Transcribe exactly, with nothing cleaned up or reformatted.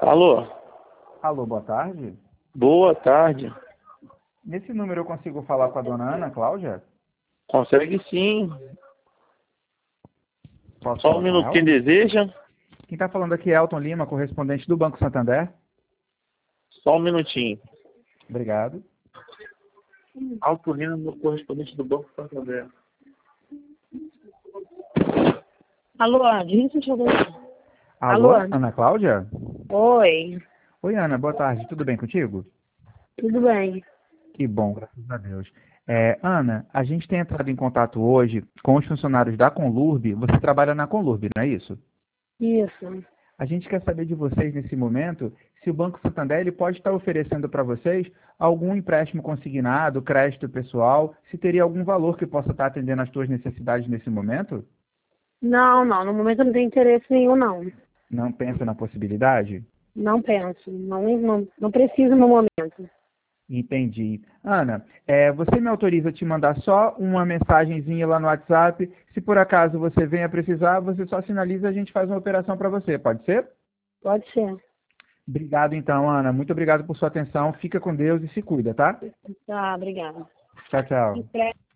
Alô? Alô, boa tarde. Boa tarde. Nesse número eu consigo falar com a dona Ana Cláudia? Consegue sim. Posso Só um falar com minuto. ela? Quem deseja? Quem está falando aqui é Elton Lima, correspondente do Banco Santander. Só um minutinho. Obrigado. Alto Lino, correspondente do Banco Santander. Alô, Adilson, deixa eu ver. Alô, Alô? Ana Cláudia? Oi, Oi, Ana, boa tarde. Tudo bem contigo? tudo bem? Que bom, graças a Deus. É, Ana, a gente tem entrado em contato hoje com os funcionários da Conlurb. Você trabalha na Conlurb, não é isso? Isso. A gente quer saber de vocês nesse momento se o Banco Santander ele pode estar oferecendo para vocês algum empréstimo consignado, crédito pessoal, se teria algum valor que possa estar atendendo às suas necessidades nesse momento? Não, não, no momento eu não tenho interesse nenhum, não. Não pensa na possibilidade? Não penso, não, não, não preciso no momento. Entendi. Ana, é, você me autoriza a te mandar só uma mensagenzinha lá no WhatsApp? Se por acaso você venha precisar, você só sinaliza e a gente faz uma operação para você, pode ser? Pode ser. Obrigado então, Ana. Muito obrigado por sua atenção. Fica com Deus e se cuida, tá? Tá, obrigada. Tchau, tchau.